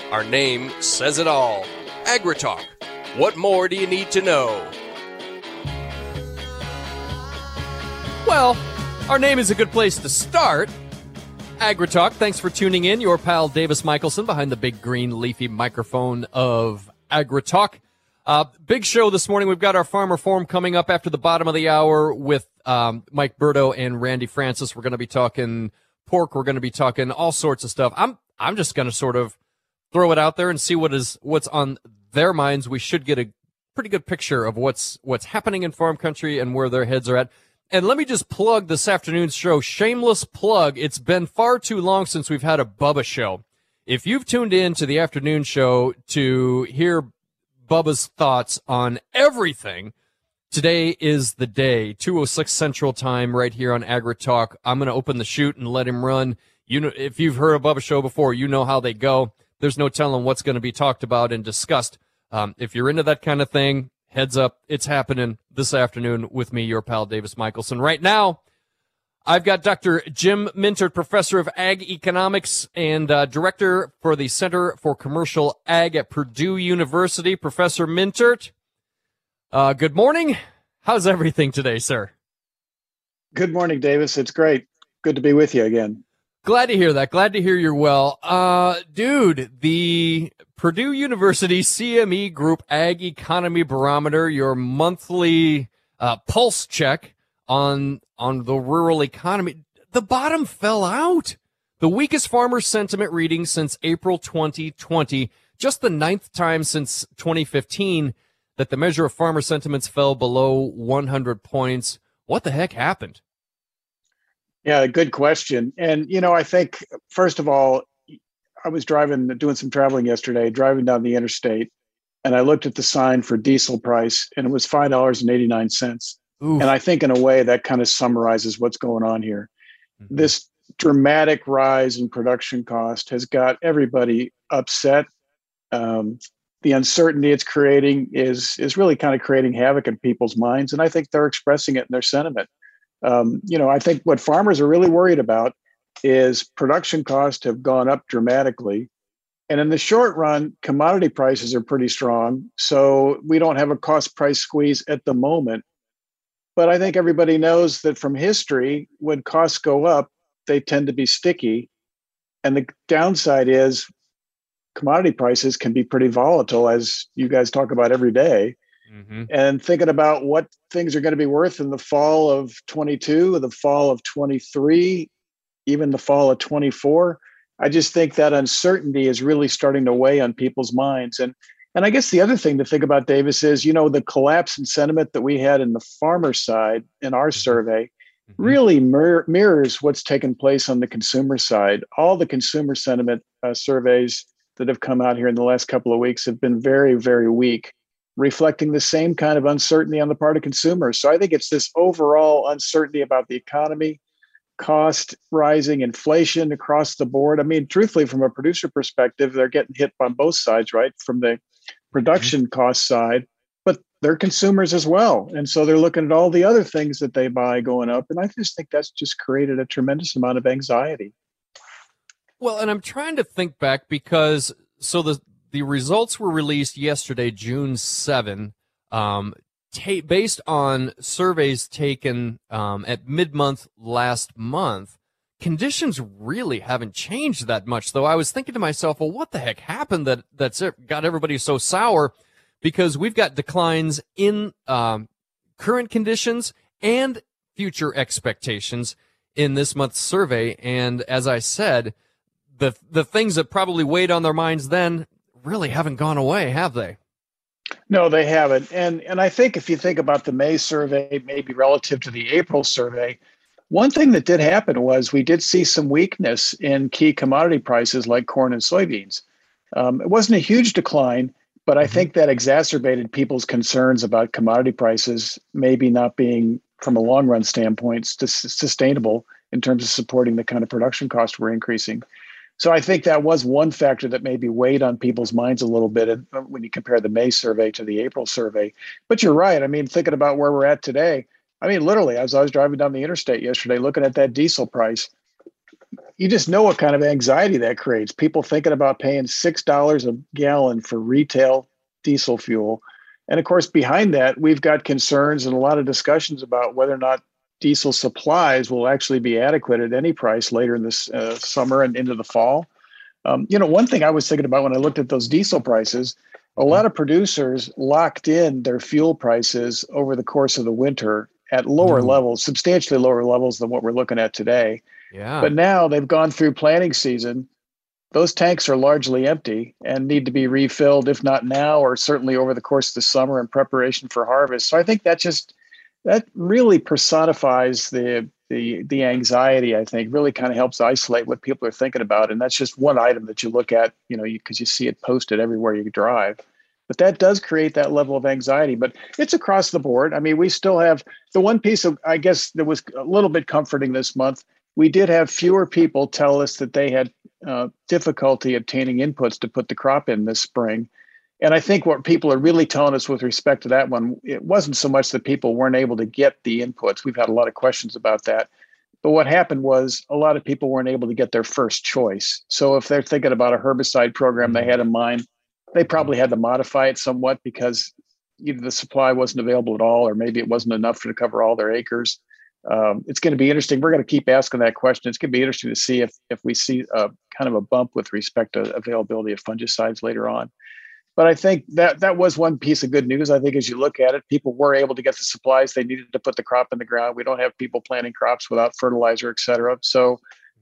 Our name says it all. AgriTalk. What more do you need to know? Well, our name is a good place to start. AgriTalk, thanks for tuning in. Your pal Davis Michelson behind the big green leafy microphone of AgriTalk. Big show this morning. We've got our Farmer Forum coming up after the bottom of the hour with Mike Berto and Randy Francis. We're going to be talking pork. We're going to be talking all sorts of stuff. I'm just going to sort of throw it out there and see what's on their minds. We should get a pretty good picture of what's happening in farm country and where their heads are at. And let me just plug this afternoon's show. Shameless plug. It's been far too long since we've had a Bubba show. If you've tuned in to the afternoon show to hear Bubba's thoughts on everything, today is the day. 2:06 Central Time right here on AgriTalk. I'm going to open the chute and let him run. You know, if you've heard a Bubba show before, you know how they go. There's no telling what's going to be talked about and discussed. If you're into that kind of thing, heads up, it's happening this afternoon with me, your pal Davis Michelson. Right now, I've got Dr. Jim Mintert, professor of ag economics and director for the Center for Commercial Ag at Purdue University. Professor Mintert, good morning. How's everything today, sir? Good morning, Davis. It's great. Good to be with you again. Glad to hear that. Glad to hear you're well. Dude, the Purdue University CME Group Ag Economy Barometer, your monthly pulse check on the rural economy, the bottom fell out. The weakest farmer sentiment reading since April 2020, just the ninth time since 2015 that the measure of farmer sentiments fell below 100 points. What the heck happened? Yeah, good question. And, I think, first of all, I was doing some traveling yesterday, driving down the interstate, and I looked at the sign for diesel price, and it was $5.89. Oof. And I think, in a way, that kind of summarizes what's going on here. Mm-hmm. This dramatic rise in production cost has got everybody upset. The uncertainty it's creating is really kind of creating havoc in people's minds, and I think they're expressing it in their sentiment. I think what farmers are really worried about is production costs have gone up dramatically. And in the short run, commodity prices are pretty strong. So we don't have a cost price squeeze at the moment. But I think everybody knows that from history, when costs go up, they tend to be sticky. And the downside is commodity prices can be pretty volatile, as you guys talk about every day. Mm-hmm. And thinking about what things are going to be worth in the fall of 22, the fall of 23, even the fall of 24, I just think that uncertainty is really starting to weigh on people's minds. And I guess the other thing to think about, Davis, is, the collapse in sentiment that we had in the farmer side in our survey really mirrors what's taken place on the consumer side. All the consumer sentiment surveys that have come out here in the last couple of weeks have been very, very weak, reflecting the same kind of uncertainty on the part of consumers. So I think it's this overall uncertainty about the economy, cost rising, inflation across the board. I mean, truthfully, from a producer perspective, they're getting hit on both sides, right? From the production cost side, but they're consumers as well. And so they're looking at all the other things that they buy going up. And I just think that's just created a tremendous amount of anxiety. Well, and I'm trying to think back because the results were released yesterday, June 7, based on surveys taken at mid-month last month. Conditions really haven't changed that much, though. I was thinking to myself, well, what the heck happened that's got everybody so sour? Because we've got declines in current conditions and future expectations in this month's survey. And as I said, the things that probably weighed on their minds then really haven't gone away, have they? No, they haven't. And I think if you think about the May survey, maybe relative to the April survey, one thing that did happen was we did see some weakness in key commodity prices like corn and soybeans. It wasn't a huge decline, but I think that exacerbated people's concerns about commodity prices maybe not being, from a long run standpoint, sustainable in terms of supporting the kind of production costs we're increasing. So I think that was one factor that maybe weighed on people's minds a little bit when you compare the May survey to the April survey. But you're right. I mean, thinking about where we're at today, I mean, literally, as I was driving down the interstate yesterday, looking at that diesel price, you just know what kind of anxiety that creates. People thinking about paying $6 a gallon for retail diesel fuel. And of course, behind that, we've got concerns and a lot of discussions about whether or not diesel supplies will actually be adequate at any price later in this summer and into the fall. One thing I was thinking about when I looked at those diesel prices, a lot of producers locked in their fuel prices over the course of the winter at lower levels, substantially lower levels than what we're looking at today. Yeah. But now they've gone through planting season. Those tanks are largely empty and need to be refilled, if not now, or certainly over the course of the summer in preparation for harvest. So I think that really personifies the anxiety. I think really kind of helps isolate what people are thinking about, and that's just one item that you look at, because you see it posted everywhere you drive. But that does create that level of anxiety. But it's across the board. I mean, we still have the one piece of, I guess, that was a little bit comforting this month. We did have fewer people tell us that they had difficulty obtaining inputs to put the crop in this spring. And I think what people are really telling us with respect to that one, it wasn't so much that people weren't able to get the inputs. We've had a lot of questions about that. But what happened was a lot of people weren't able to get their first choice. So if they're thinking about a herbicide program they had in mind, they probably had to modify it somewhat because either the supply wasn't available at all, or maybe it wasn't enough to cover all their acres. It's going to be interesting. We're going to keep asking that question. It's going to be interesting to see if we see kind of a bump with respect to availability of fungicides later on. But I think that was one piece of good news. I think as you look at it, people were able to get the supplies they needed to put the crop in the ground. We don't have people planting crops without fertilizer, et cetera. So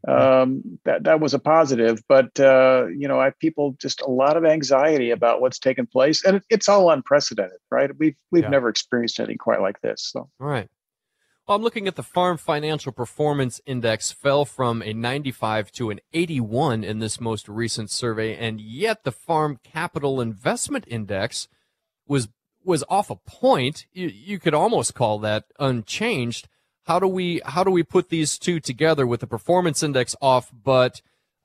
that was a positive. But, people just a lot of anxiety about what's taken place. And it's all unprecedented, right? We've never experienced anything quite like this. So. All right. Well, I'm looking at the Farm Financial Performance Index fell from a 95 to an 81 in this most recent survey, and yet the Farm Capital Investment Index was off a point. You could almost call that unchanged. How do we put these two together with the performance index off, but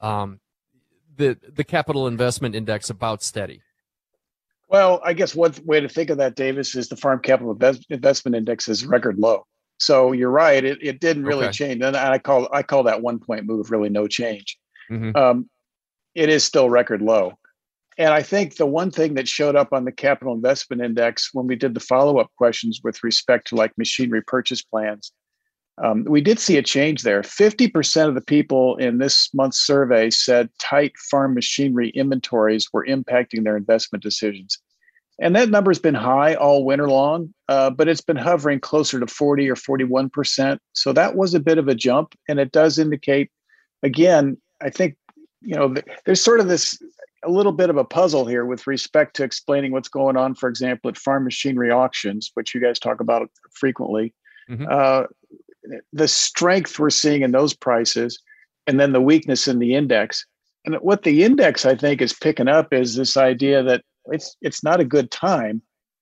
the Capital Investment Index about steady? Well, I guess one way to think of that, Davis, is the Farm Capital Investment Index is record low. So you're right; it didn't really change, and I call that 1 point move really no change. Mm-hmm. It is still record low, and I think the one thing that showed up on the Capital Investment Index when we did the follow-up questions with respect to like machinery purchase plans, we did see a change there. 50% of the people in this month's survey said tight farm machinery inventories were impacting their investment decisions. And that number's been high all winter long, but it's been hovering closer to 40 or 41%. So that was a bit of a jump. And it does indicate, again, I think, there's sort of a little bit of a puzzle here with respect to explaining what's going on, for example, at farm machinery auctions, which you guys talk about frequently. Mm-hmm. The strength we're seeing in those prices, and then the weakness in the index. And what the index, I think, is picking up is this idea that it's not a good time.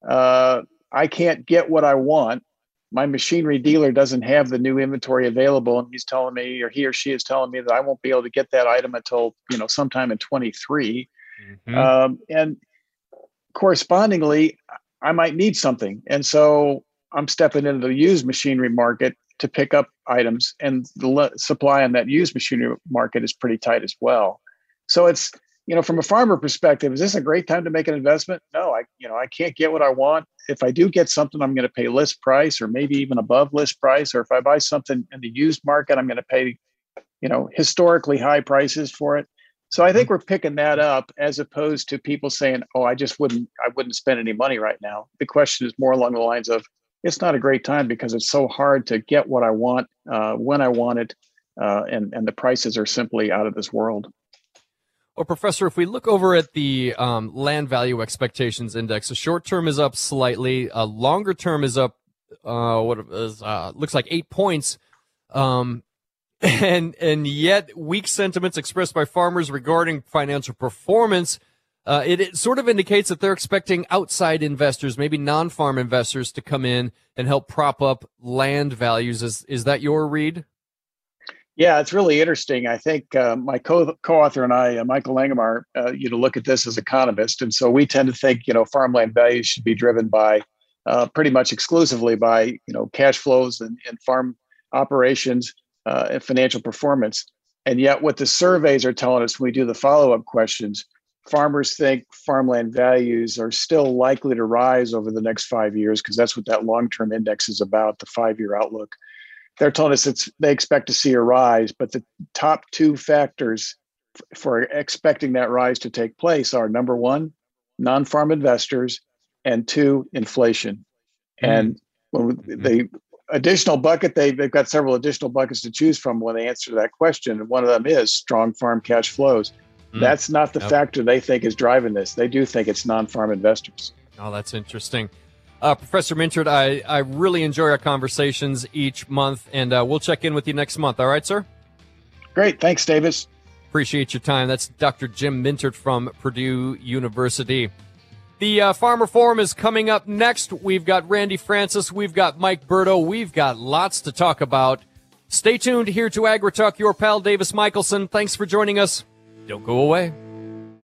I can't get what I want. My machinery dealer doesn't have the new inventory available, and he's telling me, or he or she is telling me, that I won't be able to get that item until sometime in 23. Mm-hmm. And correspondingly, I might need something, and so I'm stepping into the used machinery market to pick up items, and the supply on that used machinery market is pretty tight as well. So it's, from a farmer perspective, is this a great time to make an investment? No, I can't get what I want. If I do get something, I'm going to pay list price or maybe even above list price. Or if I buy something in the used market, I'm going to pay, historically high prices for it. So I think we're picking that up as opposed to people saying, oh, I wouldn't spend any money right now. The question is more along the lines of, it's not a great time because it's so hard to get what I want when I want it. And the prices are simply out of this world. Well, Professor, if we look over at the land value expectations index, the short term is up slightly. Longer term is up, looks like 8 points. And yet weak sentiments expressed by farmers regarding financial performance, it sort of indicates that they're expecting outside investors, maybe non-farm investors, to come in and help prop up land values. Is that your read? Yeah, it's really interesting. I think my co-author and I, Michael Langemar, look at this as economists. And so we tend to think, farmland values should be driven by pretty much exclusively by, cash flows and farm operations and financial performance. And yet what the surveys are telling us when we do the follow-up questions, farmers think farmland values are still likely to rise over the next 5 years, because that's what that long-term index is about, the 5-year outlook. They're telling us they expect to see a rise, but the top two factors for expecting that rise to take place are, number one, non-farm investors, and two, inflation. And when the additional bucket, they've got several additional buckets to choose from when they answer that question. And one of them is strong farm cash flows. That's not the factor they think is driving this. They do think it's non-farm investors. Oh, that's interesting. Professor Mintert, I really enjoy our conversations each month, and we'll check in with you next month. All right, sir? Great. Thanks, Davis. Appreciate your time. That's Dr. Jim Mintert from Purdue University. The Farmer Forum is coming up next. We've got Randy Francis. We've got Mike Berto. We've got lots to talk about. Stay tuned here to AgriTalk. Your pal Davis Michaelsen. Thanks for joining us. Don't go away.